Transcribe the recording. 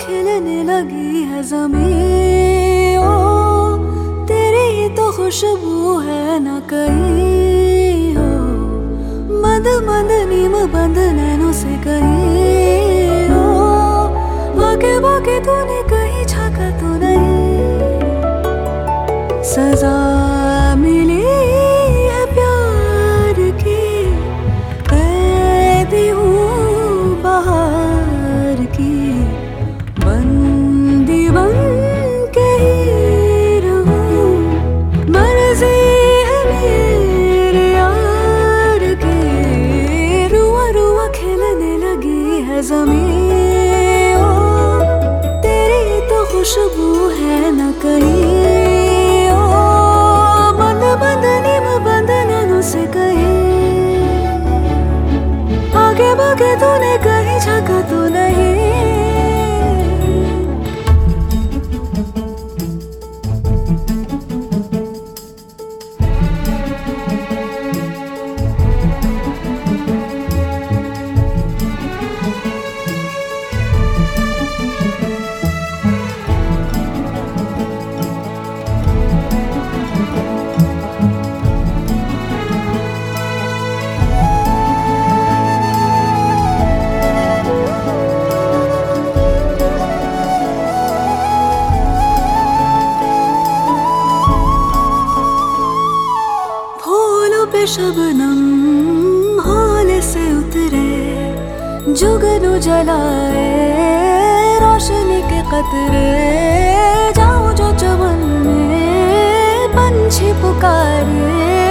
खिलने लगी है ज़मीं। ओ तेरी ही तो खुशबू है ना कहीं हो, मंद मंद नीम बंद नैनों से कहीं हो। भागे भागे तूने कहीं झांका तो नहीं, सजा मिली है प्यार की, कैदी हूँ बाहर की, बंदी बन के ही रहूं। मर्जी है मेरे यार की, रुआ रुआ खिलने लगी है ज़मीं। ओ तेरी तो खुशबू है न कहीं, से कहीं आगे भागे तूने कहीं झांका तो नहीं। शबनम हौले से उतरे, जुगनू जलाए रोशनी के कतरे। जाऊं जो चमन में पंछी पुकारे,